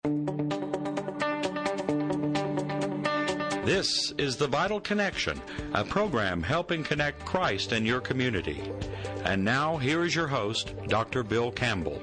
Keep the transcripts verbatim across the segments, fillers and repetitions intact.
This is The Vital Connection, a program helping connect Christ and your community. And now, here is your host, Doctor Bill Campbell.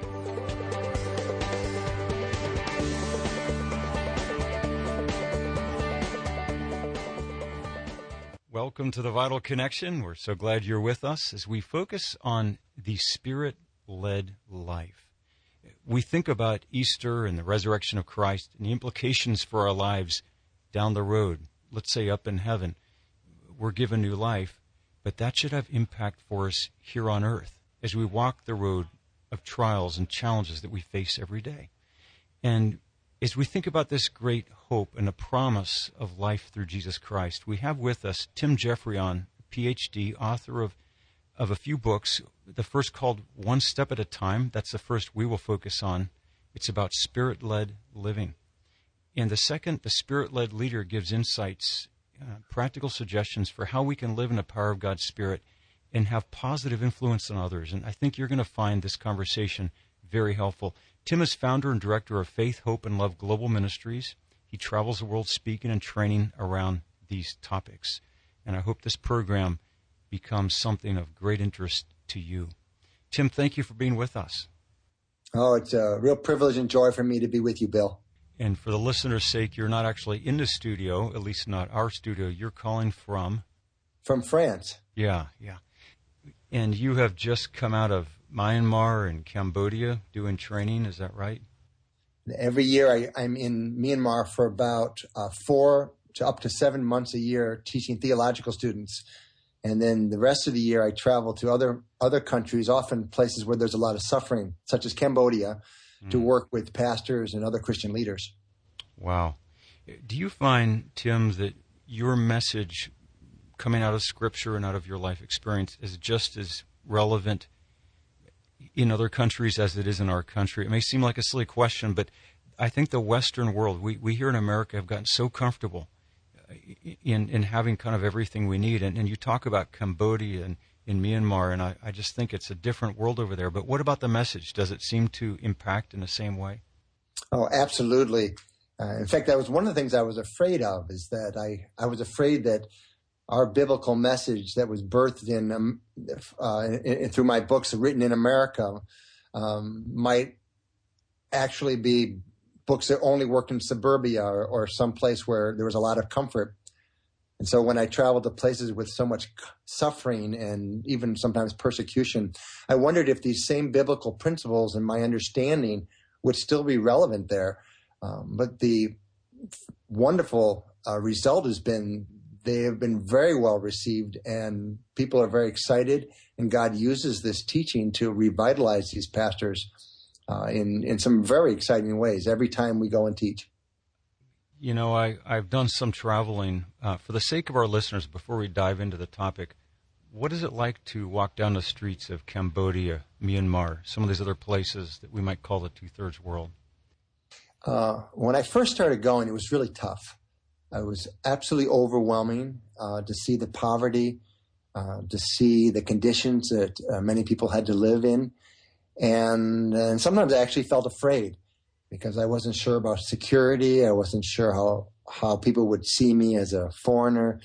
Welcome to The Vital Connection. We're so glad you're with us as we focus on the Spirit-led life. We think about Easter and the resurrection of Christ and the implications for our lives down the road. Let's say up in heaven, we're given new life, but that should have impact for us here on earth as we walk the road of trials and challenges that we face every day. And as we think about this great hope and the promise of life through Jesus Christ, we have with us Tim Jeffrey, P H D, author of, of a few books. The first called One Step at a Time. That's the first we will focus on. It's about Spirit-led living. And the second, The Spirit-Led Leader, gives insights, uh, practical suggestions for how we can live in the power of God's Spirit and have positive influence on others. And I think you're going to find this conversation very helpful. Tim is founder and director of Faith, Hope, and Love Global Ministries. He travels the world speaking and training around these topics. And I hope this program becomes something of great interest to you. Tim, thank you for being with us. Oh, it's a real privilege and joy for me to be with you, Bill. And for the listener's sake, you're not actually in the studio, at least not our studio. You're calling from? From France. Yeah, yeah. And you have just come out of Myanmar and Cambodia doing training, is that right? Every year I, I'm in Myanmar for about uh, four to up to seven months a year teaching theological students. And then the rest of the year I travel to other, other countries, often places where there's a lot of suffering, such as Cambodia, to work with pastors and other Christian leaders. Wow. Do you find, Tim, that your message coming out of Scripture and out of your life experience is just as relevant in other countries as it is in our country? It may seem like a silly question, but I think the Western world, we, we here in America have gotten so comfortable in, in having kind of everything we need. And, and you talk about Cambodia and in Myanmar, and I, I just think it's a different world over there. But what about the message? Does it seem to impact in the same way? Oh, absolutely. Uh, in fact, that was one of the things I was afraid of, is that I, I was afraid that our biblical message that was birthed in, um, uh, in, in through my books written in America um, might actually be books that only worked in suburbia or, or someplace where there was a lot of comfort. And so when I traveled to places with so much suffering and even sometimes persecution, I wondered if these same biblical principles and my understanding would still be relevant there. Um, but the wonderful uh, result has been they have been very well received, and people are very excited, and God uses this teaching to revitalize these pastors uh, in, in some very exciting ways every time we go and teach. You know, I, I've done some traveling. Uh, for the sake of our listeners, before we dive into the topic, what is it like to walk down the streets of Cambodia, Myanmar, some of these other places that we might call the two-thirds world? Uh, when I first started going, it was really tough. It was absolutely overwhelming uh, to see the poverty, uh, to see the conditions that uh, many people had to live in. And, and sometimes I actually felt afraid, because I wasn't sure about security. I wasn't sure how, how people would see me as a foreigner.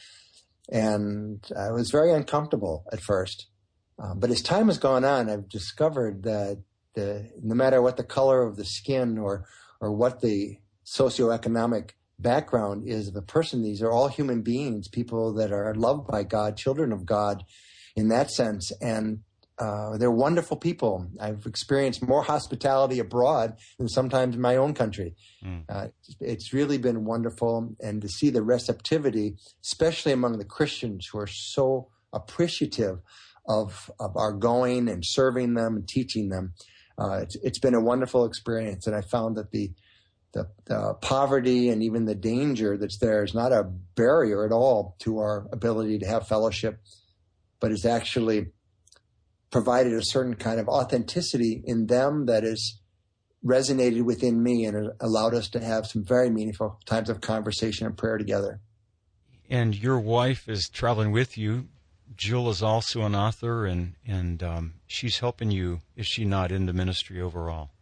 And I was very uncomfortable at first. Uh, but as time has gone on, I've discovered that the, no matter what the color of the skin or, or what the socioeconomic background is of a person, these are all human beings, people that are loved by God, children of God in that sense. And Uh, they're wonderful people. I've experienced more hospitality abroad than sometimes in my own country. Mm. Uh, it's really been wonderful. And to see the receptivity, especially among the Christians who are so appreciative of, of our going and serving them and teaching them, uh, it's, it's been a wonderful experience. And I found that the, the, the poverty and even the danger that's there is not a barrier at all to our ability to have fellowship, but is actually provided a certain kind of authenticity in them that has resonated within me and allowed us to have some very meaningful times of conversation and prayer together. And your wife is traveling with you. Jill is also an author, and, and um, she's helping you, is she not, in the ministry overall?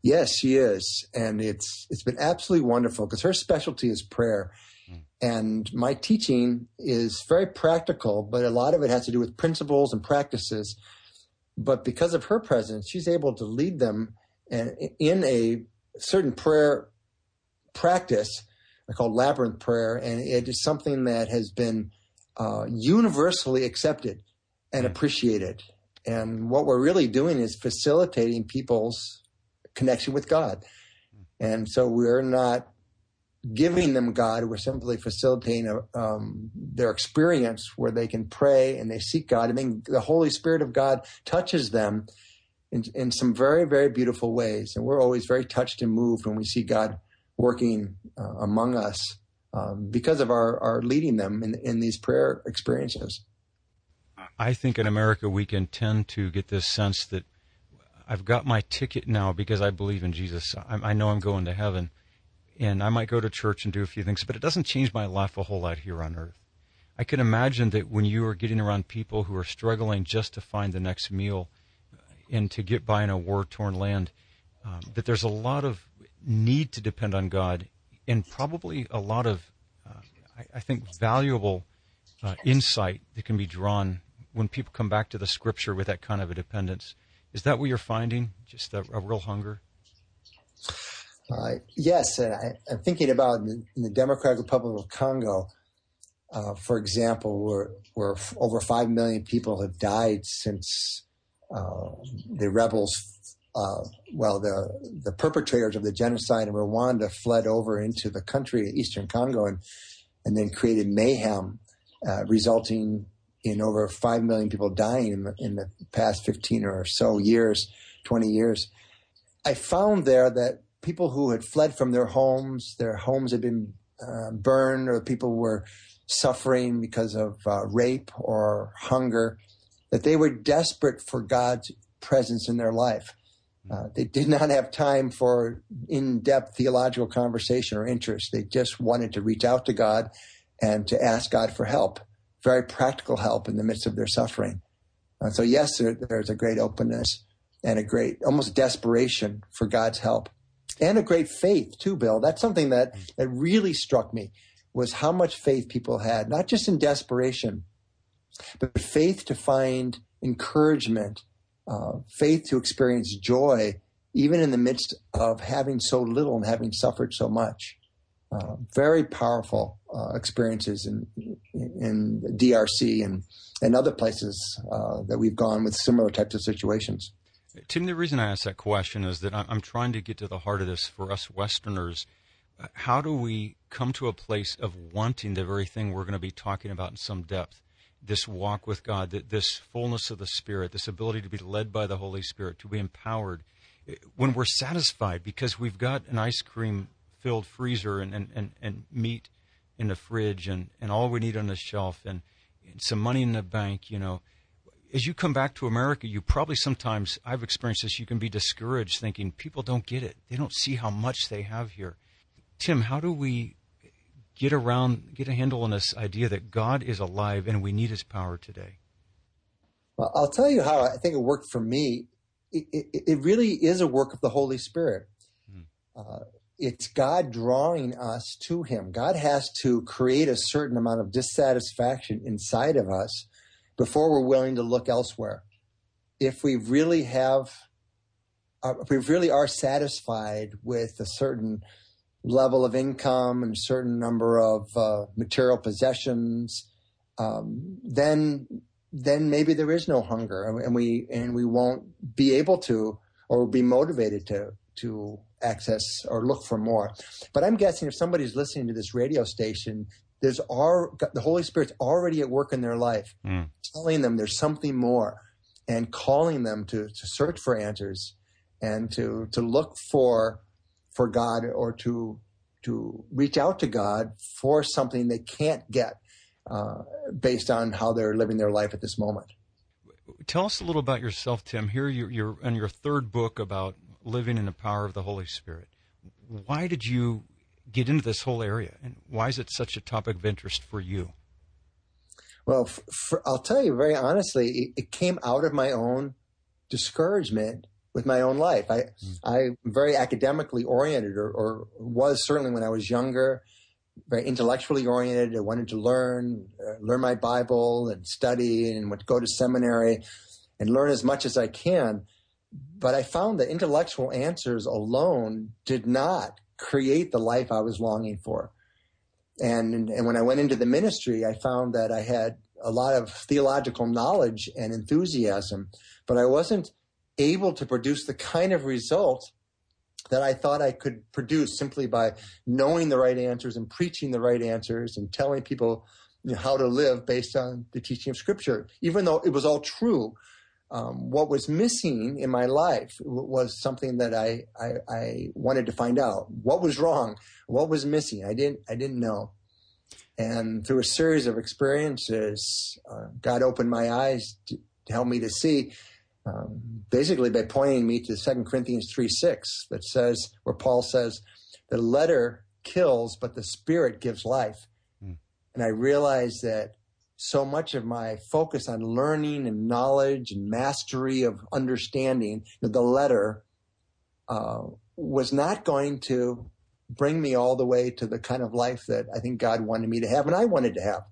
Yes, she is. And it's it's been absolutely wonderful because her specialty is prayer. Mm. And my teaching is very practical, but a lot of it has to do with principles and practices. But because of her presence, she's able to lead them and in a certain prayer practice called labyrinth prayer. And it is something that has been uh, universally accepted and appreciated. And what we're really doing is facilitating people's connection with God. And so we're not giving them God. We're simply facilitating a, um, their experience where they can pray and they seek God. And then the Holy Spirit of God touches them in, in some very, very beautiful ways. And we're always very touched and moved when we see God working uh, among us um, because of our, our leading them in, in these prayer experiences. I think in America we can tend to get this sense that I've got my ticket now because I believe in Jesus. I, I know I'm going to heaven, and I might go to church and do a few things, but it doesn't change my life a whole lot here on earth. I can imagine that when you are getting around people who are struggling just to find the next meal and to get by in a war-torn land, um, that there's a lot of need to depend on God and probably a lot of, uh, I, I think, valuable uh, insight that can be drawn when people come back to the Scripture with that kind of a dependence. Is that what you're finding? Just a, a real hunger? Uh, yes, and I, I'm thinking about in the, in the Democratic Republic of Congo, uh, for example, where, where f- over five million people have died since uh, the rebels, uh, well, the the perpetrators of the genocide in Rwanda fled over into the country, Eastern Congo, and, and then created mayhem, uh, resulting in over five million people dying in the, in the past fifteen or so years, twenty years. I found there that people who had fled from their homes, their homes had been uh, burned, or people were suffering because of uh, rape or hunger, that they were desperate for God's presence in their life. Uh, they did not have time for in-depth theological conversation or interest. They just wanted to reach out to God and to ask God for help. Very practical help in the midst of their suffering. Uh, so yes, there, there's a great openness and a great, almost desperation for God's help, and a great faith too, Bill. That's something that, that really struck me, was how much faith people had, not just in desperation, but faith to find encouragement, uh, faith to experience joy, even in the midst of having so little and having suffered so much. Uh, very powerful uh, experiences in in D R C and, and other places uh, that we've gone with similar types of situations. Tim, the reason I ask that question is that I'm trying to get to the heart of this for us Westerners. How do we come to a place of wanting the very thing we're going to be talking about in some depth, this walk with God, this fullness of the Spirit, this ability to be led by the Holy Spirit, to be empowered, when we're satisfied because we've got an ice cream filled freezer and, and, and, and meat in the fridge and, and all we need on the shelf and, and some money in the bank, you know. As you come back to America, you probably sometimes, I've experienced this, you can be discouraged thinking people don't get it. They don't see how much they have here. Tim, how do we get around, get a handle on this idea that God is alive and we need his power today? Well, I'll tell you how I think it worked for me. It, it, it really is a work of the Holy Spirit. Hmm. Uh, It's God drawing us to him. God has to create a certain amount of dissatisfaction inside of us before we're willing to look elsewhere. If we really have, uh, if we really are satisfied with a certain level of income and a certain number of uh, material possessions, um, then then maybe there is no hunger, and we and we won't be able to or be motivated to to access or look for more. But I'm guessing if somebody's listening to this radio station, there's our, the Holy Spirit's already at work in their life, mm. telling them there's something more and calling them to, to search for answers and to, to look for, for God or to, to reach out to God for something they can't get uh, based on how they're living their life at this moment. Tell us a little about yourself, Tim. Here you're, you're in your third book about living in the power of the Holy Spirit. Why did you get into this whole area, and why is it such a topic of interest for you? Well, for, for, I'll tell you very honestly, it, it came out of my own discouragement with my own life. I, mm. I'm very academically oriented, or, or was certainly when I was younger, very intellectually oriented. I wanted to learn, uh, learn my Bible and study and would go to seminary and learn as much as I can. But I found that intellectual answers alone did not create the life I was longing for. And, and when I went into the ministry, I found that I had a lot of theological knowledge and enthusiasm, but I wasn't able to produce the kind of result that I thought I could produce simply by knowing the right answers and preaching the right answers and telling people, you know, how to live based on the teaching of Scripture. Even though it was all true, um, what was missing in my life was something that I, I, I wanted to find out. What was wrong? What was missing? I didn't I didn't know. And through a series of experiences, uh, God opened my eyes to, to help me to see. Um, basically by pointing me to Second Corinthians three six that says, where Paul says, the letter kills, but the Spirit gives life. Mm. And I realized that so much of my focus on learning and knowledge and mastery of understanding, the letter, uh, was not going to bring me all the way to the kind of life that I think God wanted me to have and I wanted to have.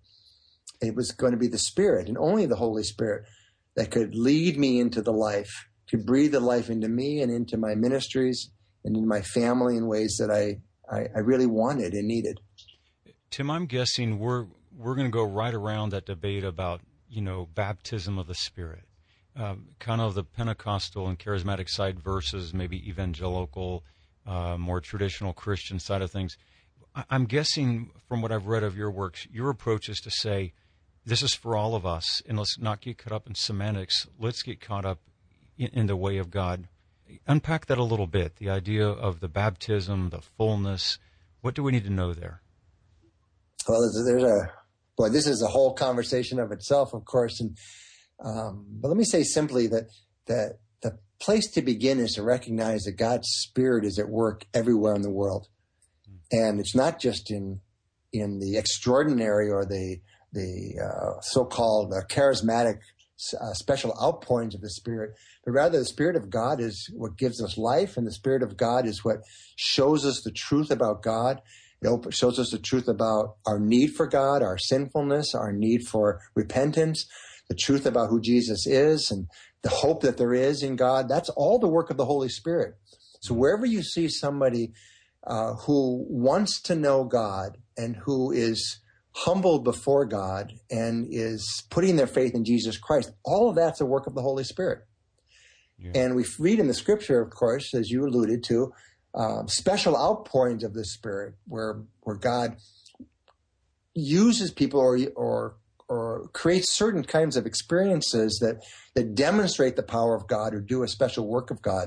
It was going to be the Spirit and only the Holy Spirit that could lead me into the life, to breathe the life into me and into my ministries and into my family in ways that I, I, I really wanted and needed. Tim, I'm guessing we're we're going to go right around that debate about, you know, baptism of the Spirit, um, kind of the Pentecostal and charismatic side versus maybe evangelical, uh, more traditional Christian side of things. I, I'm guessing from what I've read of your works, your approach is to say, this is for all of us, and let's not get caught up in semantics. Let's get caught up in, in the way of God. Unpack that a little bit, the idea of the baptism, the fullness. What do we need to know there? Well, there's a, boy, this is a whole conversation of itself, of course. And um, but let me say simply that, that the place to begin is to recognize that God's Spirit is at work everywhere in the world. And it's not just in in the extraordinary or the the uh, so-called uh, charismatic uh, special outpourings of the Spirit, but rather the Spirit of God is what gives us life, and the Spirit of God is what shows us the truth about God. It op- shows us the truth about our need for God, our sinfulness, our need for repentance, the truth about who Jesus is, and the hope that there is in God. That's all the work of the Holy Spirit. So wherever you see somebody uh, who wants to know God and who is humbled before God and is putting their faith in Jesus Christ, all of that's a work of the Holy Spirit. Yeah. And we read in the Scripture, of course, as you alluded to, uh, special outpourings of the Spirit where where God uses people or or or creates certain kinds of experiences that that demonstrate the power of God or do a special work of God.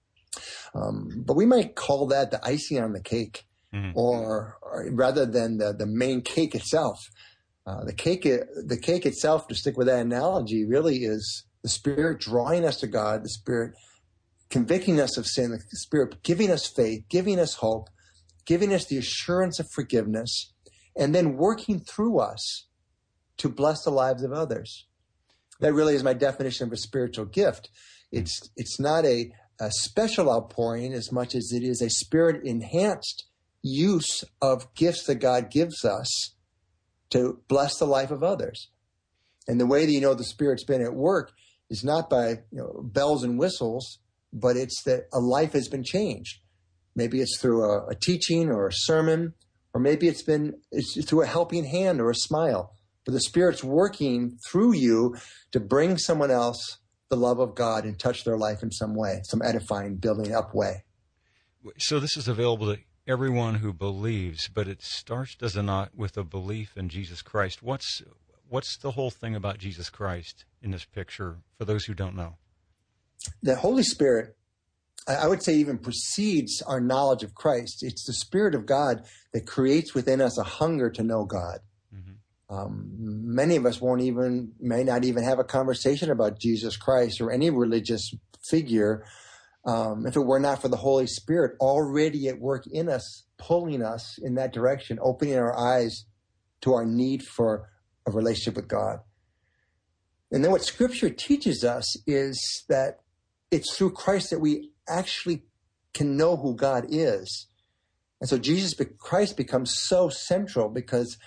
Um, but we might call that the icing on the cake. Mm-hmm. Or, or rather than the, the main cake itself. Uh, the cake the cake itself, to stick with that analogy, really is the Spirit drawing us to God, the Spirit convicting us of sin, the Spirit giving us faith, giving us hope, giving us the assurance of forgiveness, and then working through us to bless the lives of others. That really is my definition of a spiritual gift. It's, it's not a, a special outpouring as much as it is a Spirit-enhanced use of gifts that God gives us to bless the life of others. And the way that you know the Spirit's been at work is not by, you know, bells and whistles, but it's that a life has been changed. Maybe it's through a, a teaching or a sermon, or maybe it's been it's through a helping hand or a smile. But the Spirit's working through you to bring someone else the love of God and touch their life in some way, some edifying, building up way. So this is available to everyone who believes, but it starts, does it not, with a belief in Jesus Christ. What's what's the whole thing about Jesus Christ in this picture for those who don't know? The Holy Spirit, I would say, even precedes our knowledge of Christ. It's the Spirit of God that creates within us a hunger to know God. Mm-hmm. Um, many of us won't even, may not even have a conversation about Jesus Christ or any religious figure Um, if it were not for the Holy Spirit already at work in us, pulling us in that direction, opening our eyes to our need for a relationship with God. And then what Scripture teaches us is that it's through Christ that we actually can know who God is. And so Jesus Christ becomes so central because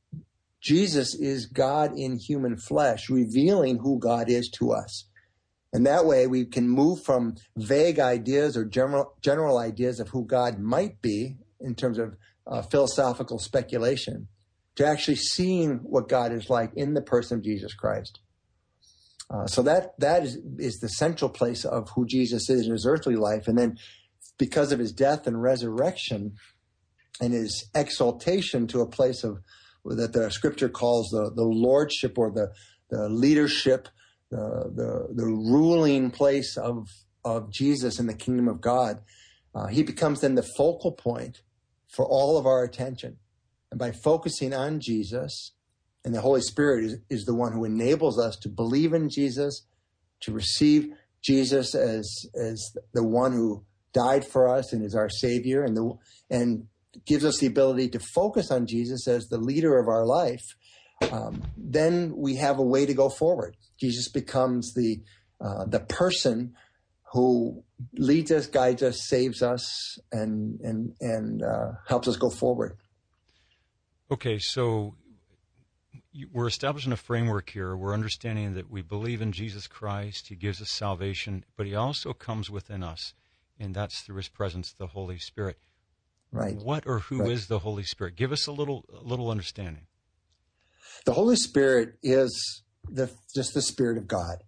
Jesus is God in human flesh, revealing who God is to us. And that way we can move from vague ideas or general general ideas of who God might be in terms of uh, philosophical speculation to actually seeing what God is like in the person of Jesus Christ. Uh, so that that is, is the central place of who Jesus is in his earthly life. And then because of his death and resurrection and his exaltation to a place of that the scripture calls the, the lordship or the, the leadership, the, the, the ruling place of, of Jesus in the kingdom of God, uh, he becomes then the focal point for all of our attention. And by focusing on Jesus, and the Holy Spirit is, is the one who enables us to believe in Jesus, to receive Jesus as, as the one who died for us and is our Savior, and the, and gives us the ability to focus on Jesus as the leader of our life, um, then we have a way to go forward. Jesus becomes the uh, the person who leads us, guides us, saves us, and and and uh, helps us go forward. Okay, so we're establishing a framework here. We're understanding that we believe in Jesus Christ. He gives us salvation, but he also comes within us, and that's through his presence, the Holy Spirit. Right. What or who right. is the Holy Spirit? Give us a little a little understanding. The Holy Spirit is the just the Spirit of God.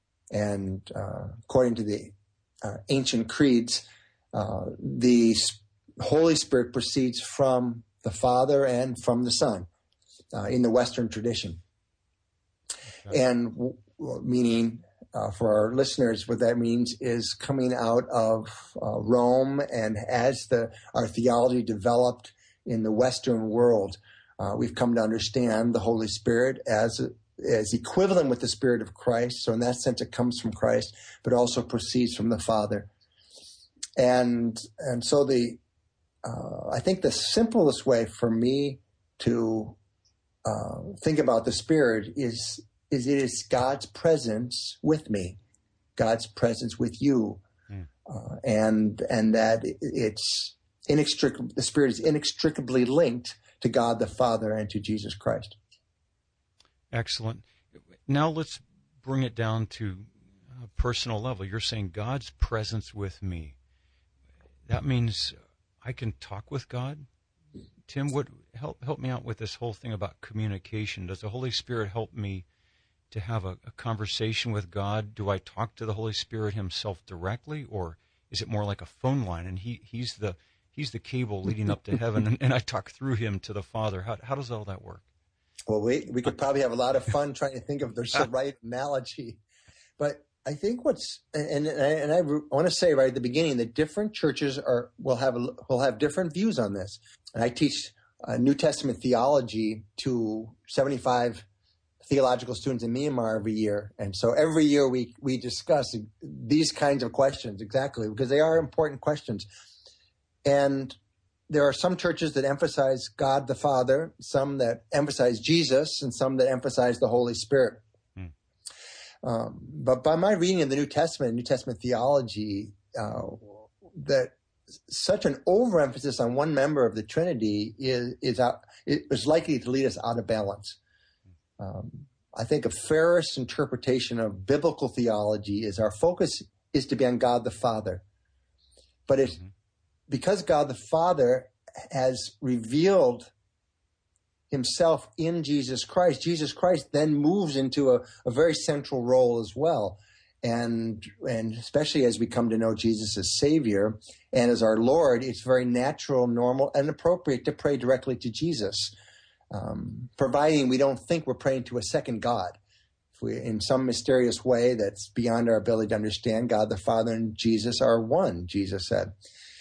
And uh, according to the uh, ancient creeds, uh, the Holy Spirit proceeds from the Father and from the Son uh, in the Western tradition. Okay. And w- meaning... Uh, for our listeners, what that means is coming out of uh, Rome, and as the our theology developed in the Western world, uh, we've come to understand the Holy Spirit as as equivalent with the Spirit of Christ. So in that sense, it comes from Christ, but also proceeds from the Father. And and so the uh, I think the simplest way for me to uh, think about the Spirit is. is it is God's presence with me, God's presence with you, mm. uh, and and that it's inextricably, the Spirit is inextricably linked to God the Father and to Jesus Christ. Excellent. Now let's bring it down to a personal level. You're saying God's presence with me. That means I can talk with God? Tim, what help help me out with this whole thing about communication. Does the Holy Spirit help me to have a, a conversation with God? Do I talk to the Holy Spirit himself directly, or is it more like a phone line and he, he's the he's the cable leading up to heaven and, and I talk through him to the Father? How how does all that work? Well, we we could probably have a lot of fun trying to think of the right analogy. But I think what's and and I, and I want to say right at the beginning that different churches are will have will have different views on this. And I teach uh, New Testament theology to seventy-five theological students in Myanmar every year. And so every year we, we discuss these kinds of questions exactly because they are important questions. And there are some churches that emphasize God the Father, some that emphasize Jesus, and some that emphasize the Holy Spirit. Hmm. Um, but by my reading of the New Testament, New Testament theology, uh, that such an overemphasis on one member of the Trinity is, is, out, is likely to lead us out of balance. Um, I think a fairest interpretation of biblical theology is our focus is to be on God the Father. But it's mm-hmm. because God the Father has revealed himself in Jesus Christ, Jesus Christ then moves into a, a very central role as well. And and especially as we come to know Jesus as Savior and as our Lord, it's very natural, normal, and appropriate to pray directly to Jesus. Um, providing we don't think we're praying to a second God. If we, in some mysterious way that's beyond our ability to understand, God the Father and Jesus are one, Jesus said.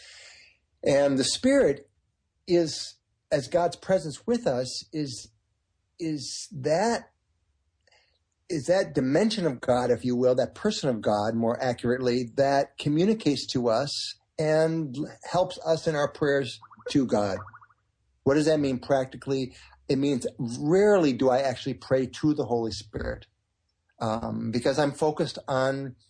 And the Spirit is, as God's presence with us, is, is that is that dimension of God, if you will, that person of God, more accurately, that communicates to us and helps us in our prayers to God. What does that mean practically? It means rarely do I actually pray to the Holy Spirit um, because I'm focused on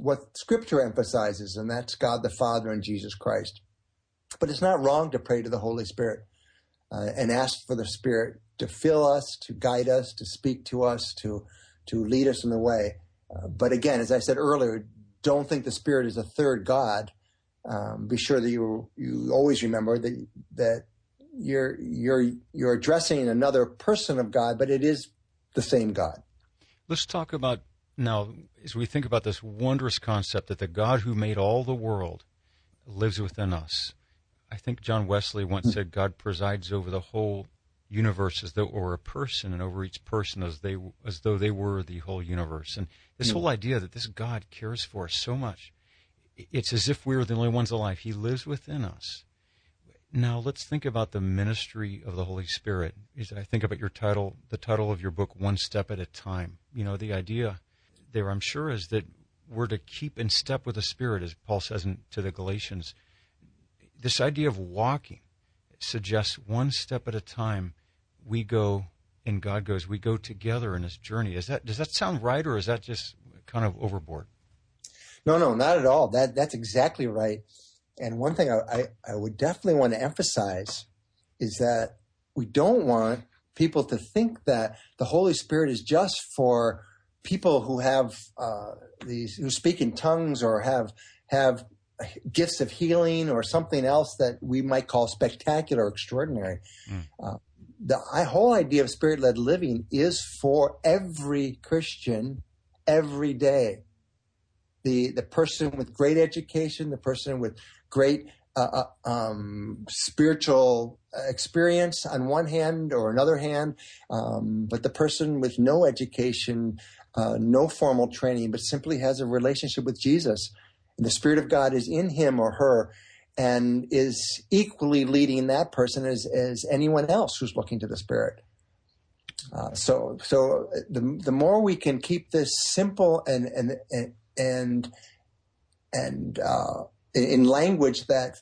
what Scripture emphasizes, and that's God the Father and Jesus Christ. But it's not wrong to pray to the Holy Spirit uh, and ask for the Spirit to fill us, to guide us, to speak to us, to to lead us in the way. Uh, but again, as I said earlier, don't think the Spirit is a third God. Um, be sure that you you always remember that that you're you're you're addressing another person of God, but it is the same God. Let's talk about now, as we think about this wondrous concept that the God who made all the world lives within us. I think John Wesley once mm-hmm. said God presides over the whole universe as though it were a person, and over each person as they as though they were the whole universe. And this mm-hmm. whole idea that this God cares for us so much, it's as if we were the only ones alive. He lives within us. Now let's think about the ministry of the Holy Spirit. As I think about your title, the title of your book, One Step at a Time. You know, the idea there, I'm sure, is that we're to keep in step with the Spirit, as Paul says in, to the Galatians. This idea of walking suggests one step at a time we go, and God goes, we go together in this journey. Is that, does that sound right, or is that just kind of overboard? No, no, not at all. That That's exactly right. And one thing I, I, I would definitely want to emphasize is that we don't want people to think that the Holy Spirit is just for people who have uh, these, who speak in tongues or have have gifts of healing or something else that we might call spectacular or extraordinary. Mm. Uh, the whole idea of Spirit-led living is for every Christian every day. The the person with great education, the person with great uh, um, spiritual experience on one hand or another hand, um, but the person with no education, uh, no formal training, but simply has a relationship with Jesus. And the Spirit of God is in him or her and is equally leading that person as, as anyone else who's looking to the Spirit. Uh, so so the the more we can keep this simple and and and and, and uh, in language that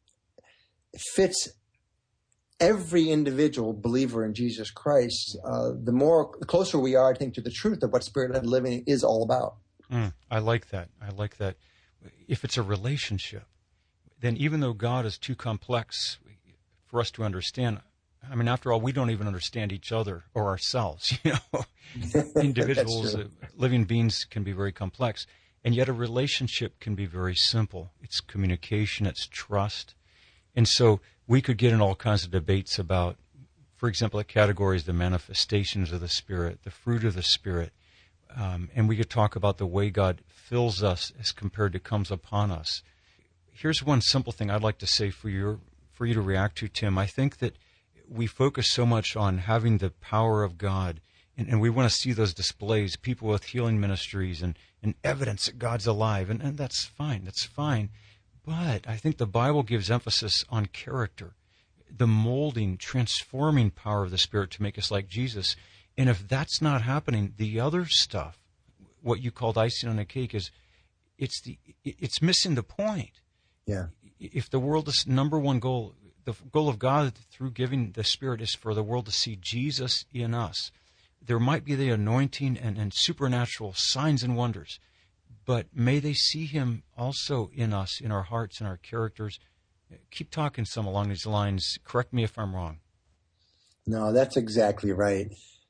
fits every individual believer in Jesus Christ, uh, the more the closer we are, I think, to the truth of what Spirit-led living is all about. Mm, I like that. I like that. If it's a relationship, then even though God is too complex for us to understand, I mean, after all, we don't even understand each other or ourselves. You know, individuals, uh, living beings can be very complex, and yet a relationship can be very simple. It's communication, it's trust. And so we could get in all kinds of debates about, for example, the categories, the manifestations of the Spirit, the fruit of the Spirit. Um, and we could talk about the way God fills us as compared to comes upon us. Here's one simple thing I'd like to say for your for you to react to, Tim. I think that we focus so much on having the power of God, and, and we want to see those displays, people with healing ministries and, and evidence that God's alive, and, and that's fine, that's fine. But I think the Bible gives emphasis on character, the molding, transforming power of the Spirit to make us like Jesus. And if that's not happening, the other stuff, what you called icing on the cake, is it's the it's missing the point. Yeah. If the world's number one goal, the goal of God through giving the Spirit is for the world to see Jesus in us, there might be the anointing and, and supernatural signs and wonders, but may they see him also in us, in our hearts and our characters. Keep talking some along these lines. Correct me if I'm wrong. No, that's exactly right.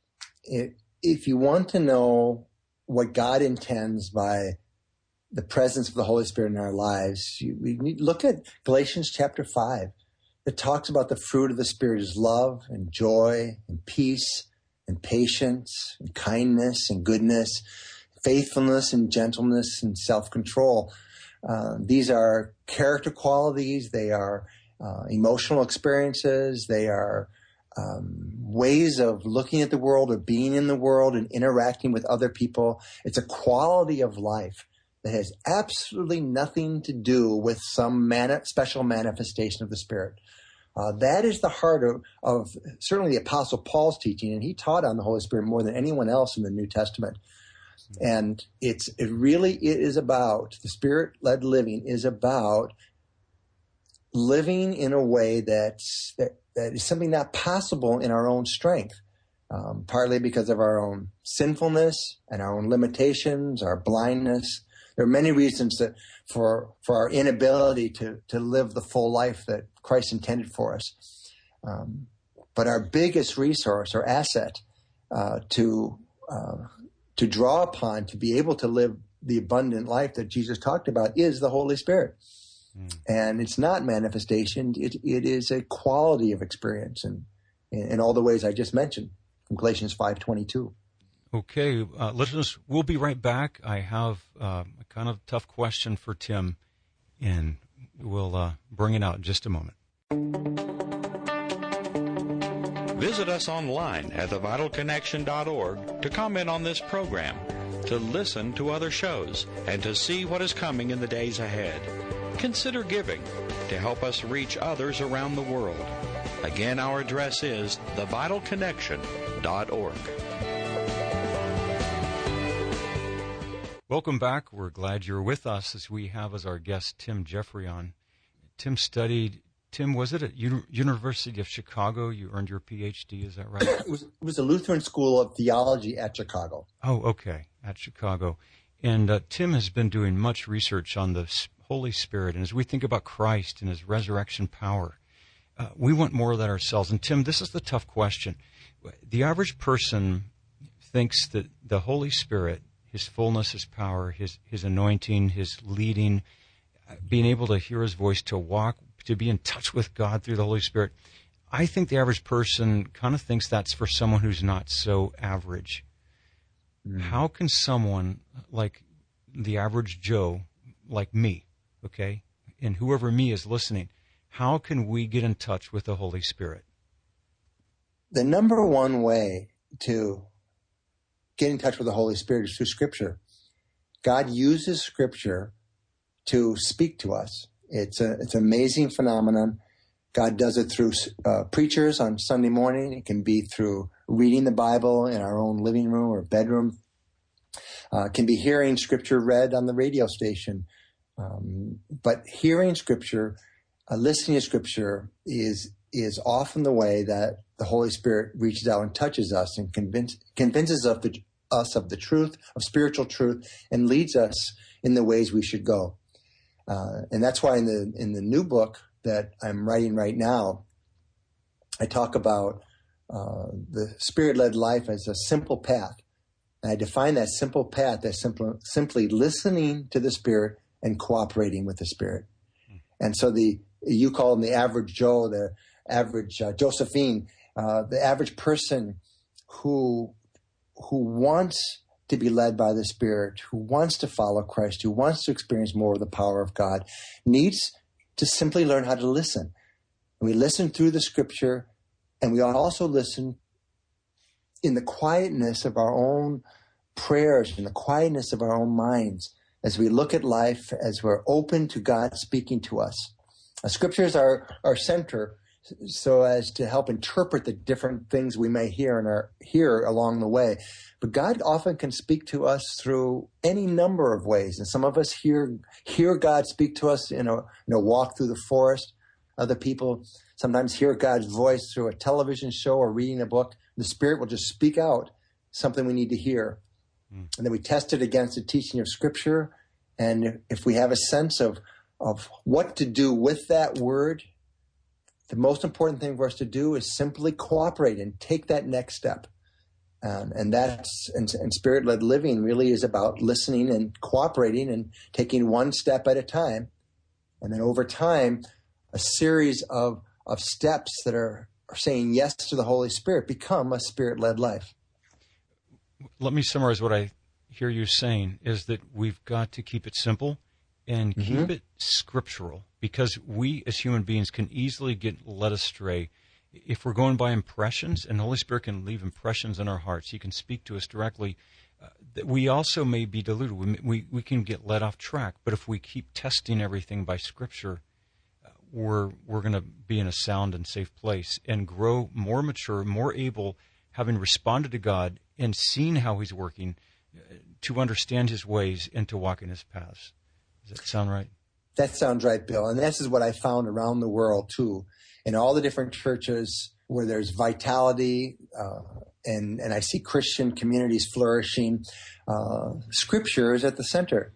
If you want to know what God intends by the presence of the Holy Spirit in our lives, you, we need look at Galatians chapter five. It talks about the fruit of the Spirit is love and joy and peace and patience and kindness and goodness, faithfulness and gentleness and self-control. Uh, these are character qualities. They are uh, emotional experiences. They are um, ways of looking at the world or being in the world and interacting with other people. It's a quality of life that has absolutely nothing to do with some mani- special manifestation of the Spirit. Uh, that is the heart of, of certainly the Apostle Paul's teaching, and he taught on the Holy Spirit more than anyone else in the New Testament. And it's it really it is about, the Spirit-led living is about living in a way that's, that, that is something not possible in our own strength, um, partly because of our own sinfulness and our own limitations, our blindness. there are many reasons that for for our inability to to live the full life that Christ intended for us. Um, but our biggest resource or asset uh, to uh, to draw upon to be able to live the abundant life that Jesus talked about is the Holy Spirit. Mm. And it's not manifestation. It, it is a quality of experience in, in, in all the ways I just mentioned from Galatians five twenty-two. Okay, uh, listeners, we'll be right back. I have uh, a kind of tough question for Tim, and we'll uh, bring it out in just a moment. Visit us online at the vital connection dot org to comment on this program, to listen to other shows, and to see what is coming in the days ahead. Consider giving to help us reach others around the world. Again, our address is the vital connection dot org. Welcome back. We're glad you're with us as we have as our guest Tim Jeffrey on. Tim studied, Tim, was it at U- University of Chicago? You earned your P H D, is that right? It was, it was the Lutheran School of Theology at Chicago. Oh, okay, at Chicago. And uh, Tim has been doing much research on the Holy Spirit. And as we think about Christ and his resurrection power, uh, we want more of that ourselves. And Tim, this is the tough question. The average person thinks that the Holy Spirit, his fullness, his power, his, his anointing, his leading, being able to hear his voice, to walk, to be in touch with God through the Holy Spirit. I think the average person kind of thinks that's for someone who's not so average. Mm. How can someone like the average Joe, like me, okay, and whoever me is listening, how can we get in touch with the Holy Spirit? The number one way to get in touch with the Holy Spirit is through Scripture. God uses Scripture to speak to us. It's a it's an amazing phenomenon. God does it through uh, preachers on Sunday morning. It can be through reading the Bible in our own living room or bedroom. Uh, it can be hearing Scripture read on the radio station. Um, but hearing Scripture, uh, listening to Scripture is is often the way that the Holy Spirit reaches out and touches us and convince, convinces of the, us of the truth, of spiritual truth, and leads us in the ways we should go. Uh, and that's why in the in the new book that I'm writing right now, I talk about uh, the Spirit-led life as a simple path. And I define that simple path as simple, simply listening to the Spirit and cooperating with the Spirit. And so the you call them the average Joe, the average uh, Josephine, uh, the average person who who wants to be led by the Spirit, who wants to follow Christ, who wants to experience more of the power of God, needs to simply learn how to listen. And we listen through the Scripture, and we also listen in the quietness of our own prayers, in the quietness of our own minds, as we look at life, as we're open to God speaking to us. The Scriptures are our center, so as to help interpret the different things we may hear and are hear along the way. But God often can speak to us through any number of ways. And some of us hear hear God speak to us in a, in a walk through the forest. Other people sometimes hear God's voice through a television show or reading a book. The Spirit will just speak out something we need to hear. Mm. And then we test it against the teaching of Scripture. And if we have a sense of, of what to do with that word, the most important thing for us to do is simply cooperate and take that next step. Um, and that's and, and Spirit-led living really is about listening and cooperating and taking one step at a time. And then over time, a series of, of steps that are, are saying yes to the Holy Spirit become a Spirit-led life. Let me summarize what I hear you saying is that we've got to keep it simple and keep mm-hmm. it scriptural, because we as human beings can easily get led astray if we're going by impressions, and the Holy Spirit can leave impressions in our hearts. He can speak to us directly. Uh, that we also may be deluded. We, we we can get led off track. But if we keep testing everything by Scripture, uh, we're we're going to be in a sound and safe place and grow more mature, more able, having responded to God and seen how He's working, uh, to understand His ways and to walk in His paths. Does that sound right? That sounds right, Bill. And this is what I found around the world, too. In all the different churches where there's vitality, uh, and, and I see Christian communities flourishing, uh, Scripture is at the center.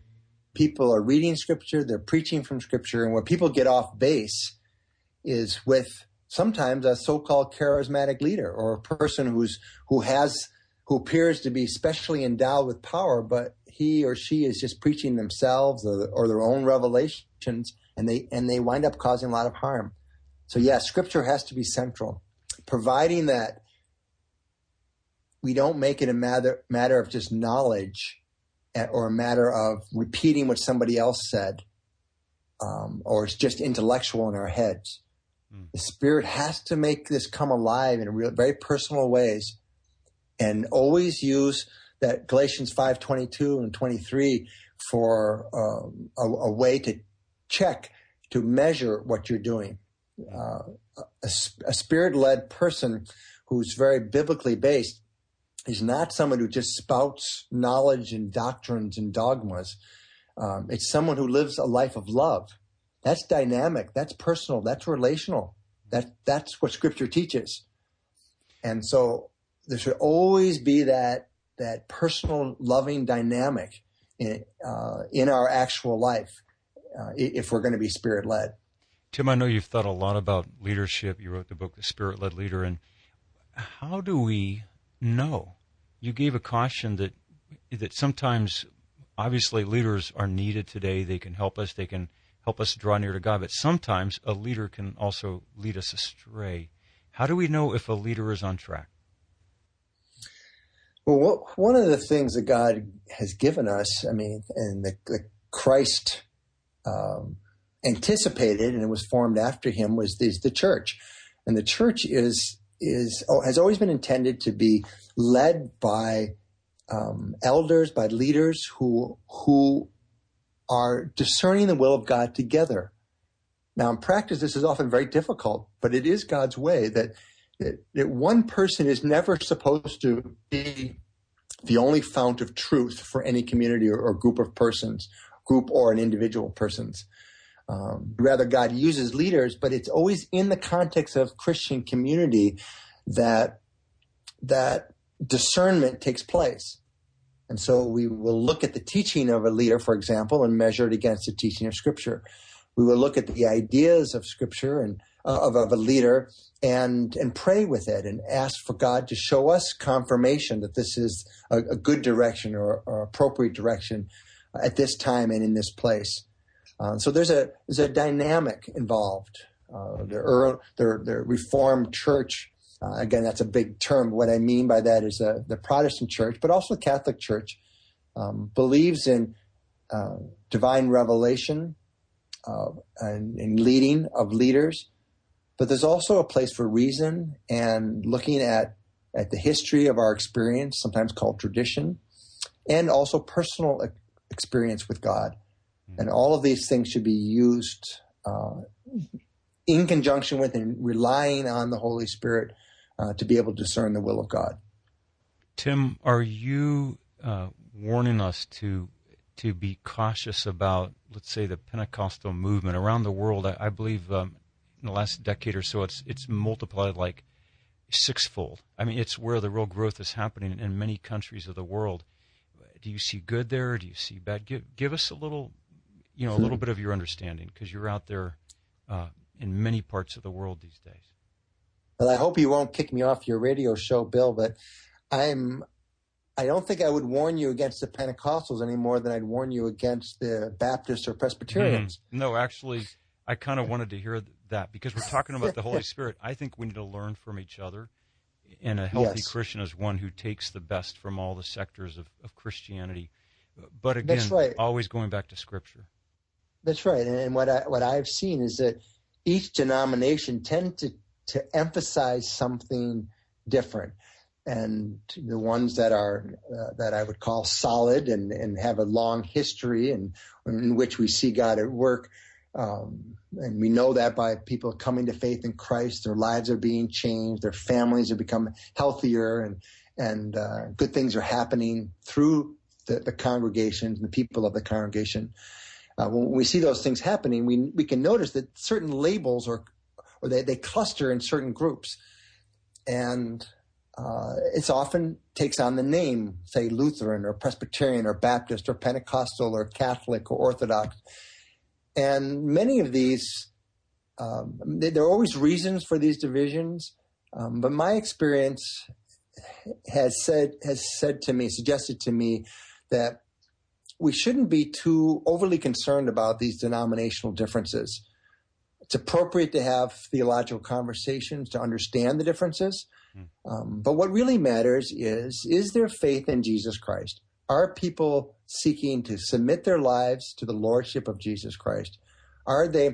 people are reading Scripture, they're preaching from Scripture, and where people get off base is with sometimes a so-called charismatic leader or a person who's who has who appears to be specially endowed with power, but he or she is just preaching themselves or, or their own revelations, and they and they wind up causing a lot of harm. So yeah, Scripture has to be central, providing that we don't make it a matter matter of just knowledge or a matter of repeating what somebody else said, um, or it's just intellectual in our heads. Mm. The Spirit has to make this come alive in real, very personal ways, and always use that Galatians five twenty-two and twenty-three for um, a, a way to check, to measure what you're doing. Uh, a, a Spirit-led person who's very biblically based is not someone who just spouts knowledge and doctrines and dogmas. Um, it's someone who lives a life of love. That's dynamic. That's personal. That's relational. That that's what Scripture teaches. And so there should always be that that personal, loving dynamic in uh, in our actual life uh, if we're going to be Spirit-led. Tim, I know you've thought a lot about leadership. You wrote the book, The Spirit-Led Leader. And how do we know? You gave a caution that that sometimes, obviously, leaders are needed today. They can help us. They can help us draw near to God. But sometimes a leader can also lead us astray. How do we know if a leader is on track? Well, what, one of the things that God has given us, I mean, and the, the Christ um, anticipated, and it was formed after him, was is the church. And the church is is oh, has always been intended to be led by um, elders, by leaders who who are discerning the will of God together. Now, in practice, this is often very difficult, but it is God's way that that, that one person is never supposed to be the only fount of truth for any community or, or group of persons, group or an individual persons. Um, rather, God uses leaders, but it's always in the context of Christian community that that discernment takes place. And so we will look at the teaching of a leader, for example, and measure it against the teaching of Scripture. We will look at the ideas of Scripture and uh, of, of a leader and and pray with it and ask for God to show us confirmation that this is a, a good direction or, or appropriate direction at this time and in this place. Uh, so there's a there's a dynamic involved. Uh, the, early, the the Reformed Church, uh, again, that's a big term. What I mean by that is uh, the Protestant Church, but also the Catholic Church, um, believes in uh, divine revelation uh, and, and leading of leaders. But there's also a place for reason and looking at at the history of our experience, sometimes called tradition, and also personal experience with God. And all of these things should be used uh, in conjunction with and relying on the Holy Spirit uh, to be able to discern the will of God. Tim, are you uh, warning us to to be cautious about, let's say, the Pentecostal movement around the world? I, I believe um, in the last decade or so, it's it's multiplied like sixfold. I mean, it's where the real growth is happening in many countries of the world. Do you see good there? Do you see bad? Give give us a little. You know, a little bit of your understanding, because you're out there uh, in many parts of the world these days. Well, I hope you won't kick me off your radio show, Bill, but I'm, I don't think I would warn you against the Pentecostals any more than I'd warn you against the Baptists or Presbyterians. Mm-hmm. No, actually, I kind of wanted to hear that because we're talking about the Holy Spirit. I think we need to learn from each other, and a healthy yes. Christian is one who takes the best from all the sectors of, of Christianity. But again, That's right. always going back to Scripture. That's right. And what I what I've seen is that each denomination tend to, to emphasize something different. And the ones that are uh, that I would call solid and, and have a long history and in which we see God at work, um, and we know that by people coming to faith in Christ, their lives are being changed, their families have become healthier, and and uh, good things are happening through the, the congregations and the people of the congregation. Uh, when we see those things happening, we we can notice that certain labels or or they, they cluster in certain groups, and uh, it's often takes on the name, say Lutheran or Presbyterian or Baptist or Pentecostal or Catholic or Orthodox. And many of these, um, there are always reasons for these divisions, um, but my experience has said has said to me, suggested to me that we shouldn't be too overly concerned about these denominational differences. It's appropriate to have theological conversations to understand the differences. Mm. Um, but what really matters is, is there faith in Jesus Christ? Are people seeking to submit their lives to the lordship of Jesus Christ? Are they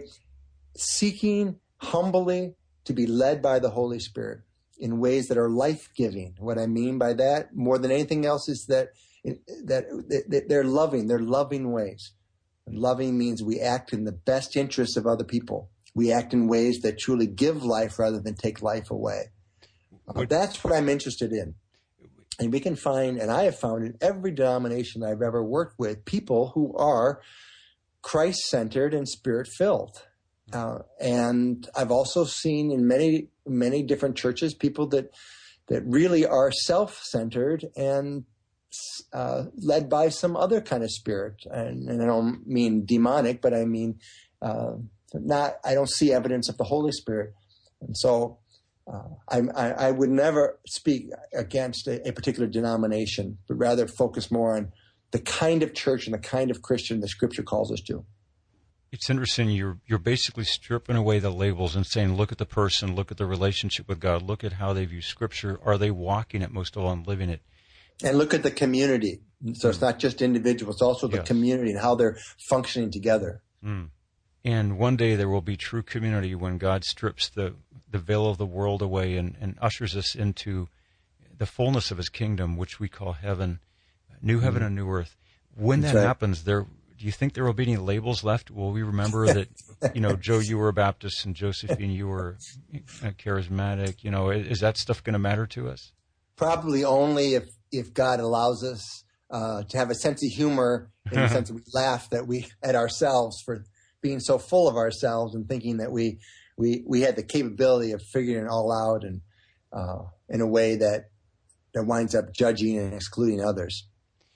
seeking humbly to be led by the Holy Spirit in ways that are life-giving? What I mean by that, more than anything else, is that that they're loving, they're loving ways. And loving means we act in the best interests of other people. We act in ways that truly give life rather than take life away. Uh, that's what I'm interested in. And we can find, and I have found in every denomination I've ever worked with, people who are Christ-centered and Spirit-filled. Uh, and I've also seen in many, many different churches people that that really are self-centered and uh, led by some other kind of spirit. And, and I don't mean demonic, but I mean uh, not. I don't see evidence of the Holy Spirit. And so uh, I, I, I would never speak against a, a particular denomination, but rather focus more on the kind of church and the kind of Christian the Scripture calls us to. It's interesting. You're you're basically stripping away the labels and saying, look at the person, look at the relationship with God, look at how they view Scripture. Are they walking it, most of all, and living it? And look at the community. So it's not just individuals, it's also the yes. community and how they're functioning together. Mm. And one day there will be true community when God strips the, the veil of the world away and, and ushers us into the fullness of his kingdom, which we call heaven, new heaven mm. and new earth. When That's that right. happens, there do you think there will be any labels left? Will we remember that, you know, Joe, you were a Baptist, and Josephine, you were a charismatic? You know, is that stuff going to matter to us? Probably only if, if God allows us uh, to have a sense of humor, in the sense that we laugh that we at ourselves for being so full of ourselves and thinking that we we, we had the capability of figuring it all out, and uh, in a way that that winds up judging and excluding others.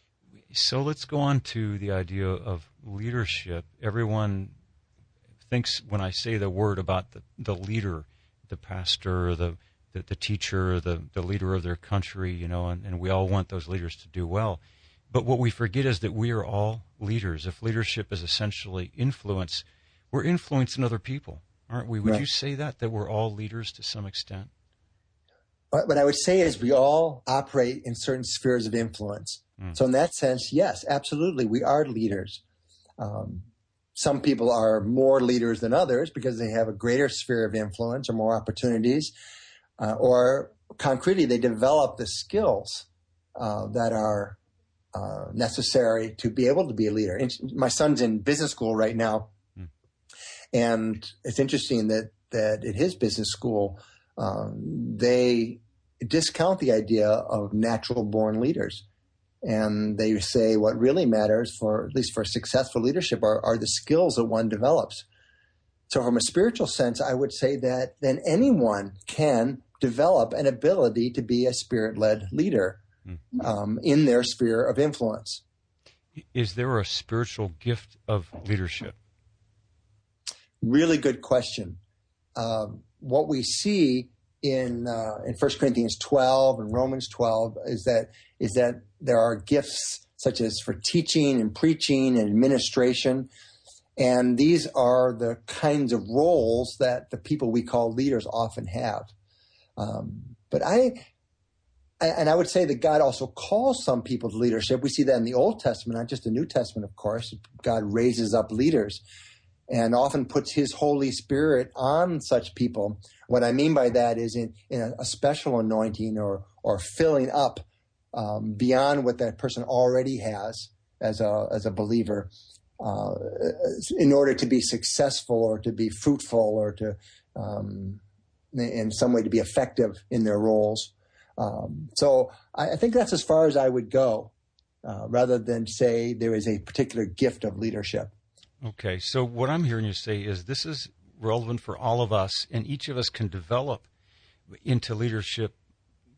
So let's go on to the idea of leadership. Everyone thinks when I say the word about the, the leader, the pastor, the the, the teacher, the, the leader of their country, you know, and, and we all want those leaders to do well. But what we forget is that we are all leaders. If leadership is essentially influence, we're influencing other people, aren't we? Would right. you say that, that we're all leaders to some extent? What I would say is we all operate in certain spheres of influence. Mm. So in that sense, yes, absolutely, we are leaders. Um, some people are more leaders than others because they have a greater sphere of influence or more opportunities. Uh, or concretely, they develop the skills uh, that are uh, necessary to be able to be a leader. My son's in business school right now, mm. and it's interesting that that at his business school, um, they discount the idea of natural-born leaders, and they say what really matters for, at least for successful leadership, are, are the skills that one develops. So, from a spiritual sense, I would say that then anyone can develop an ability to be a spirit-led leader um, in their sphere of influence. Is there a spiritual gift of leadership? Really good question. Um, what we see in uh, in First Corinthians twelve and Romans twelve is that is that there are gifts such as for teaching and preaching and administration, and these are the kinds of roles that the people we call leaders often have. Um, but I, I, and I would say that God also calls some people to leadership. We see that in the Old Testament, not just the New Testament, of course. God raises up leaders and often puts his Holy Spirit on such people. What I mean by that is in, in a, a special anointing or, or filling up um, beyond what that person already has as a, as a believer uh, in order to be successful or to be fruitful or to, um, in some way to be effective in their roles. Um, so I, I think that's as far as I would go, uh, rather than say there is a particular gift of leadership. Okay, so what I'm hearing you say is this is relevant for all of us, and each of us can develop into leadership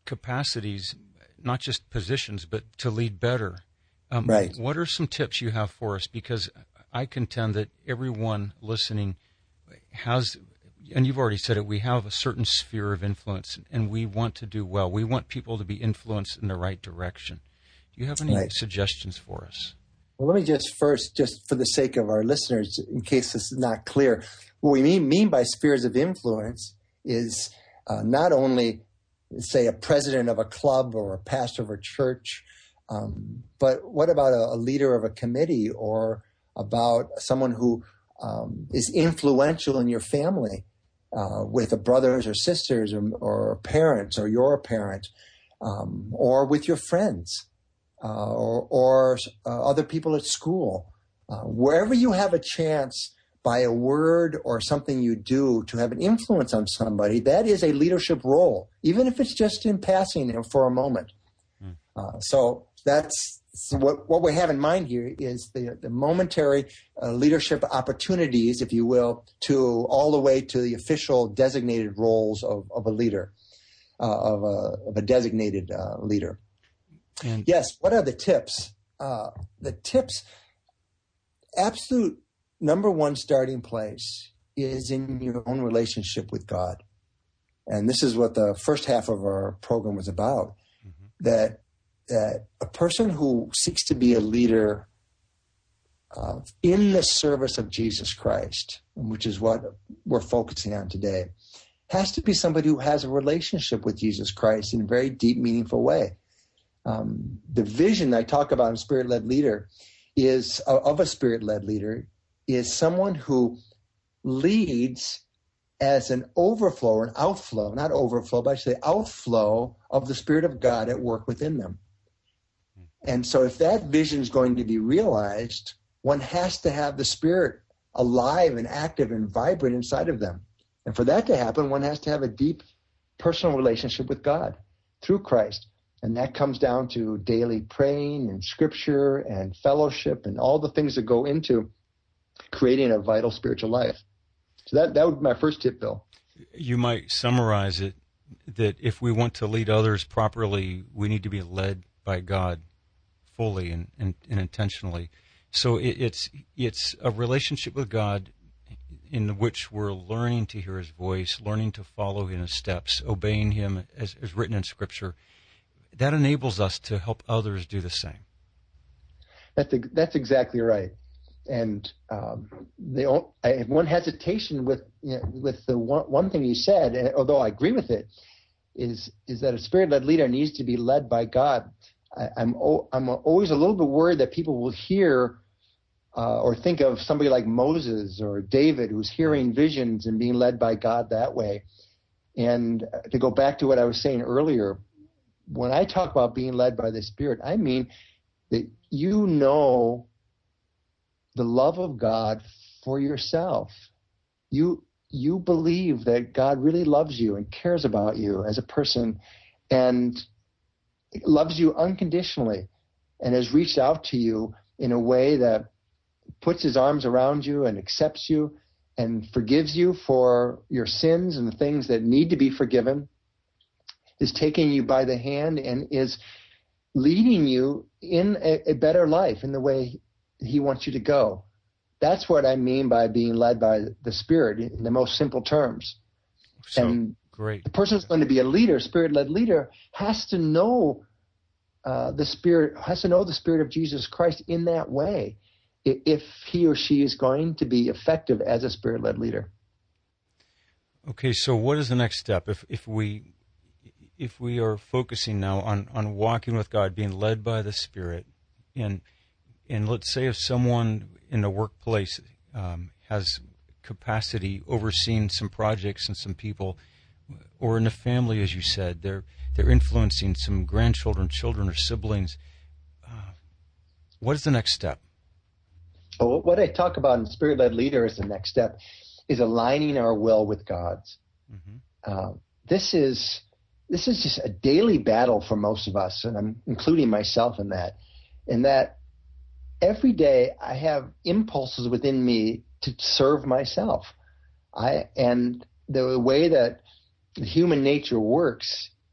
capacities, not just positions, but to lead better. Um, right. What are some tips you have for us? Because I contend that everyone listening has, and you've already said it, we have a certain sphere of influence, and we want to do well. We want people to be influenced in the right direction. Do you have any right. suggestions for us? Well, let me just first, just for the sake of our listeners, in case this is not clear, what we mean, mean by spheres of influence is uh, not only, say, a president of a club or a pastor of a church, um, but what about a, a leader of a committee, or about someone who um, is influential in your family, uh, with a brothers or sisters or, or parents, or your parent, um, or with your friends, uh, or, or uh, other people at school. Uh, wherever you have a chance by a word or something you do to have an influence on somebody, that is a leadership role, even if it's just in passing, you know, for a moment. Mm. Uh, so that's so what, what we have in mind here is the, the momentary uh, leadership opportunities, if you will, to all the way to the official designated roles of, of a leader, uh, of, a, of a designated uh, leader. And yes, what are the tips? Uh, the tips, absolute number one starting place is in your own relationship with God. And this is what the first half of our program was about, mm-hmm. that that a person who seeks to be a leader uh, in the service of Jesus Christ, which is what we're focusing on today, has to be somebody who has a relationship with Jesus Christ in a very deep, meaningful way. Um, the vision I talk about in Spirit-Led Leader is uh, of a Spirit-Led leader is someone who leads as an overflow or an outflow, not overflow, but I say outflow of the Spirit of God at work within them. And so if that vision is going to be realized, one has to have the Spirit alive and active and vibrant inside of them. And for that to happen, one has to have a deep personal relationship with God through Christ. And that comes down to daily praying and scripture and fellowship and all the things that go into creating a vital spiritual life. So that, that would be my first tip, Bill. You might summarize it that if we want to lead others properly, we need to be led by God fully and, and, and intentionally. So it, it's it's a relationship with God in which we're learning to hear His voice, learning to follow in His steps, obeying Him as, as written in Scripture. That enables us to help others do the same. That's that's exactly right. And um, the I have one hesitation with you know, with the one, one thing you said, although I agree with it, is is that a Spirit-led leader needs to be led by God. I, I'm I'm always a little bit worried that people will hear uh, or think of somebody like Moses or David who's hearing visions and being led by God that way. And to go back to what I was saying earlier, when I talk about being led by the Spirit, I mean that you know the love of God for yourself. You you believe that God really loves you and cares about you as a person and loves you unconditionally and has reached out to you in a way that puts His arms around you and accepts you and forgives you for your sins and the things that need to be forgiven, is taking you by the hand and is leading you in a, a better life in the way He wants you to go. That's what I mean by being led by the Spirit in the most simple terms. So, and great. The person who's going to be a leader, Spirit-led leader, has to know uh, the Spirit, has to know the Spirit of Jesus Christ in that way, if he or she is going to be effective as a Spirit-led leader. Okay, so what is the next step? If if we if we are focusing now on, on walking with God, being led by the Spirit, and and let's say if someone in the workplace um, has capacity overseeing some projects and some people, or in the family, as you said, they're they're influencing some grandchildren, children, or siblings. Uh, what is the next step? Well, what I talk about in Spirit-led leader as the next step is aligning our will with God's. Mm-hmm. Uh, this is this is just a daily battle for most of us, and I'm including myself in that. In that every day I have impulses within me to serve myself. I and the way that human nature works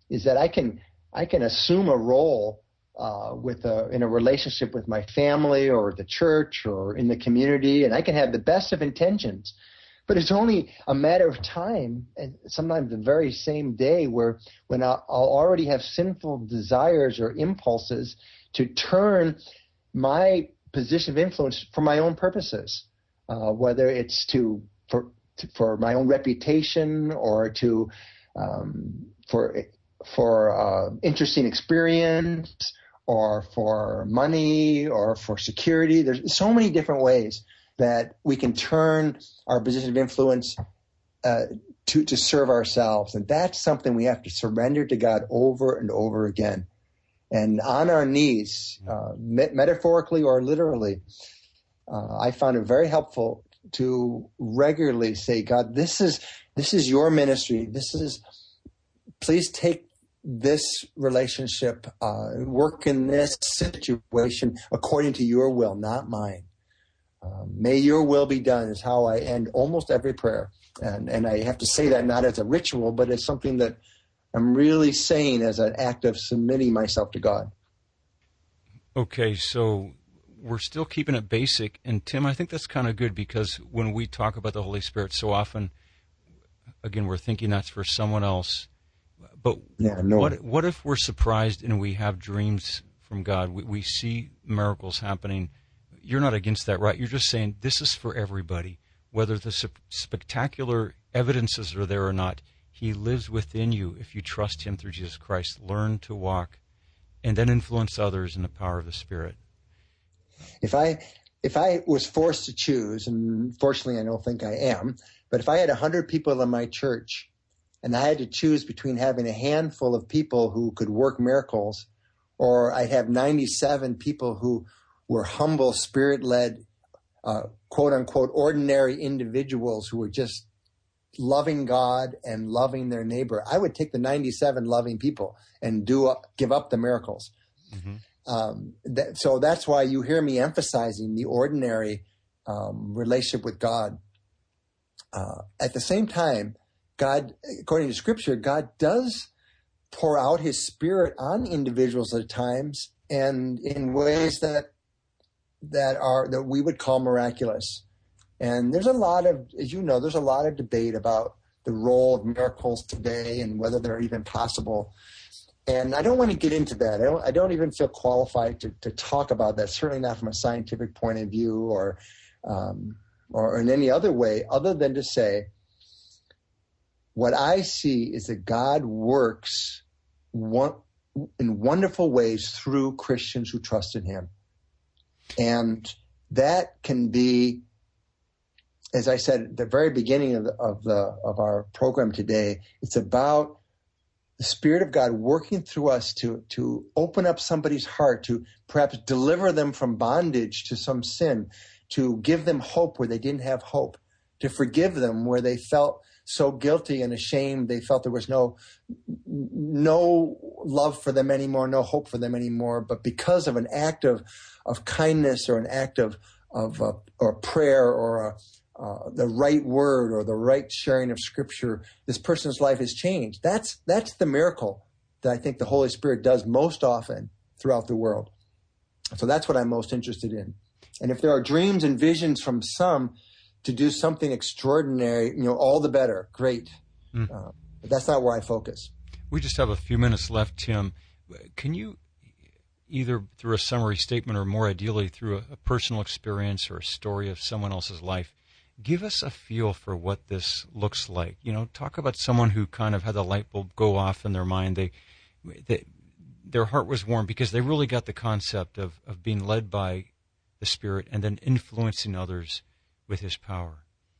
is that I can I can assume a role uh, with a, in a relationship with my family or the church or in the community, and I can have the best of intentions. But it's only a matter of time, and sometimes the very same day, where when I'll, I'll already have sinful desires or impulses to turn my position of influence for my own purposes, uh, whether it's to for to, for my own reputation or to um, for for uh, interesting experience or for money or for security. There's so many different ways that we can turn our position of influence uh, to, to serve ourselves. And that's something we have to surrender to God over and over again. And on our knees, uh, me- metaphorically or literally, uh, I found it very helpful to regularly say, God, this is this is your ministry. This is, please take this relationship, uh, work in this situation according to your will, not mine. Um, may your will be done is how I end almost every prayer. And and I have to say that not as a ritual, but as something that I'm really saying as an act of submitting myself to God. Okay, so we're still keeping it basic. And Tim, I think that's kind of good, because when we talk about the Holy Spirit, so often, again, we're thinking that's for someone else. But yeah, no. what what if we're surprised and we have dreams from God? We, we see miracles happening. You're not against that, right? You're just saying this is for everybody. Whether the su- spectacular evidences are there or not, he lives within you if you trust him through Jesus Christ. Learn to walk and then influence others in the power of the Spirit. If I if I was forced to choose, and fortunately I don't think I am, but if I had one hundred people in my church and I had to choose between having a handful of people who could work miracles, or I'd have ninety-seven people who were humble, Spirit-led, uh, quote-unquote, ordinary individuals who were just loving God and loving their neighbor, I would take the ninety-seven loving people and do uh, give up the miracles. Mm-hmm. Um, that, so that's why you hear me emphasizing the ordinary um, relationship with God. Uh, at the same time, God, according to Scripture, God does pour out his Spirit on individuals at times and in ways that that are that we would call miraculous. And there's a lot of, as you know, there's a lot of debate about the role of miracles today and whether they're even possible. And I don't want to get into that. I don't, I don't even feel qualified to, to talk about that, certainly not from a scientific point of view or, um, or in any other way, other than to say, what I see is that God works one, in wonderful ways through Christians who trust in him. And that can be, as I said at the very beginning of the, of the of our program today, it's about the Spirit of God working through us to to open up somebody's heart, to perhaps deliver them from bondage to some sin, to give them hope where they didn't have hope, to forgive them where they felt so guilty and ashamed they felt there was no no love for them anymore, no hope for them anymore. But because of an act of of kindness or an act of of uh, or prayer or a, uh, the right word or the right sharing of Scripture, this person's life has changed. That's that's the miracle that I think the Holy Spirit does most often throughout the world. So that's what I'm most interested in. And if there are dreams and visions from some to do something extraordinary, you know, all the better. Great. Mm. Uh, but that's not where I focus. We just have a few minutes left, Tim. Can you, either through a summary statement or more ideally through a, a personal experience or a story of someone else's life, give us a feel for what this looks like? You know, talk about someone who kind of had the light bulb go off in their mind. They, they their heart was warm because they really got the concept of, of being led by the Spirit and then influencing others with his power.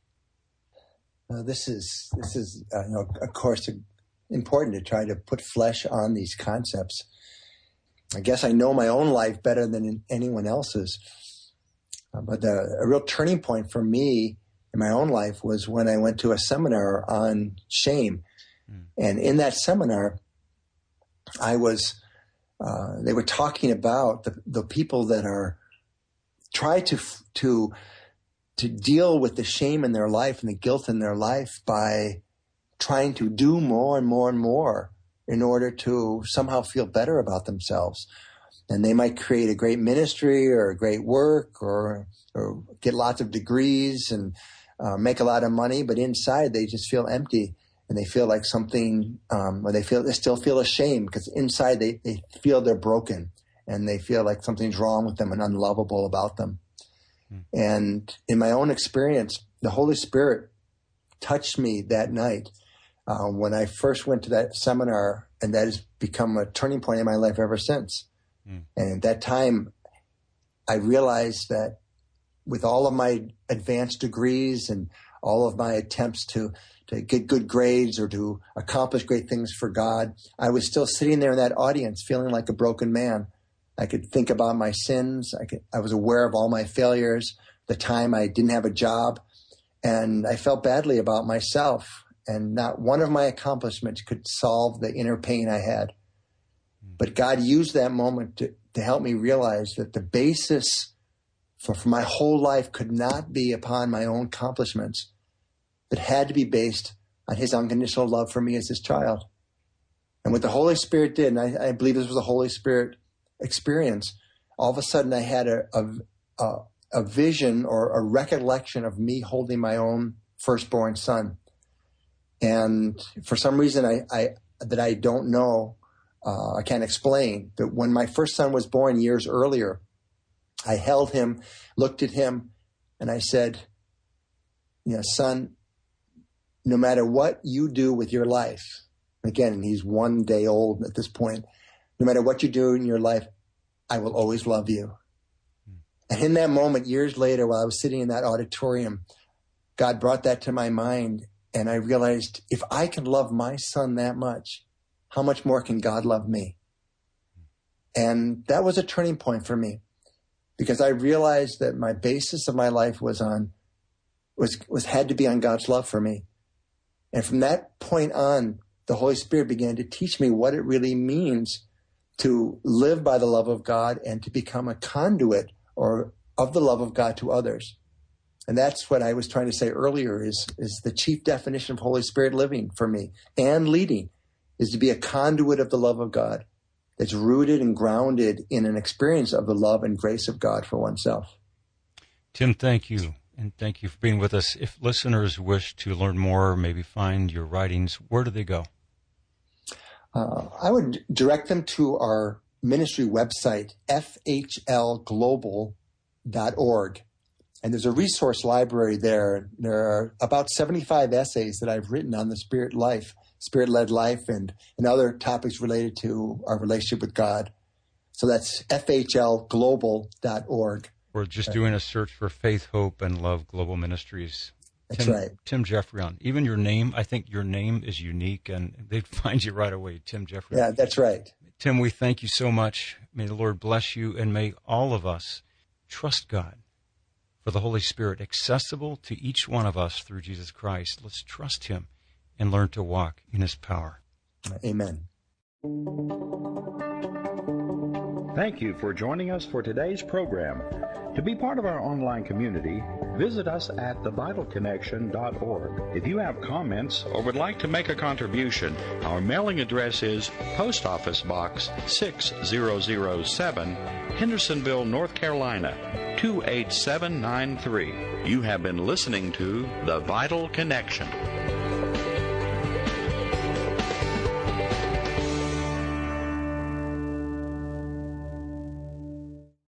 Uh, this is this is uh, you know, of course, important to try to put flesh on these concepts. I guess I know my own life better than anyone else's. Uh, but the, a real turning point for me in my own life was when I went to a seminar on shame, mm. and in that seminar, I was uh, they were talking about the the people that are try to to to deal with the shame in their life and the guilt in their life by trying to do more and more and more in order to somehow feel better about themselves. And they might create a great ministry or a great work or, or get lots of degrees and uh, make a lot of money, but inside they just feel empty. And they feel like something, um, or they feel they still feel ashamed because inside they, they feel they're broken and they feel like something's wrong with them and unlovable about them. Mm. And in my own experience, the Holy Spirit touched me that night uh, when I first went to that seminar, and that has become a turning point in my life ever since. Mm. And at that time, I realized that with all of my advanced degrees and all of my attempts to to get good grades or to accomplish great things for God, I was still sitting there in that audience feeling like a broken man. I could think about my sins. I could, I was aware of all my failures, the time I didn't have a job, and I felt badly about myself. And not one of my accomplishments could solve the inner pain I had. But God used that moment to, to help me realize that the basis for, for my whole life could not be upon my own accomplishments, but had to be based on his unconditional love for me as his child. And what the Holy Spirit did, and I, I believe this was a Holy Spirit experience, all of a sudden I had a, a, a vision or a recollection of me holding my own firstborn son. And for some reason I, I that I don't know, uh, I can't explain, but when my first son was born years earlier, I held him, looked at him, and I said, you know, son, no matter what you do with your life, again, he's one day old at this point, no matter what you do in your life, I will always love you. Mm. And in that moment, years later, while I was sitting in that auditorium, God brought that to my mind, and I realized if I can love my son that much, how much more can God love me? Mm. And that was a turning point for me, because I realized that my basis of my life was on, was, was had to be on God's love for me. And from that point on, the Holy Spirit began to teach me what it really means to live by the love of God and to become a conduit or of the love of God to others. And that's what I was trying to say earlier is, is the chief definition of Holy Spirit living for me and leading is to be a conduit of the love of God that's rooted and grounded in an experience of the love and grace of God for oneself. Tim, thank you. And thank you for being with us. If listeners wish to learn more, maybe find your writings, where do they go? Uh, I would direct them to our ministry website, f h l global dot org. And there's a resource library there. There are about seventy-five essays that I've written on the spirit life, spirit-led life, and, and other topics related to our relationship with God. So that's f h l global dot org. We're just doing a search for Faith, Hope, and Love Global Ministries. That's Tim, right. Tim Jeffrion. Even your name, I think your name is unique, and they'd find you right away, Tim Jeffrion. Yeah, that's right. Tim, we thank you so much. May the Lord bless you, and may all of us trust God for the Holy Spirit accessible to each one of us through Jesus Christ. Let's trust him and learn to walk in his power. Amen. Thank you for joining us for today's program. To be part of our online community, visit us at the vital connection dot org. If you have comments or would like to make a contribution, our mailing address is Post Office Box six thousand seven, Hendersonville, North Carolina, two eight seven nine three. You have been listening to The Vital Connection.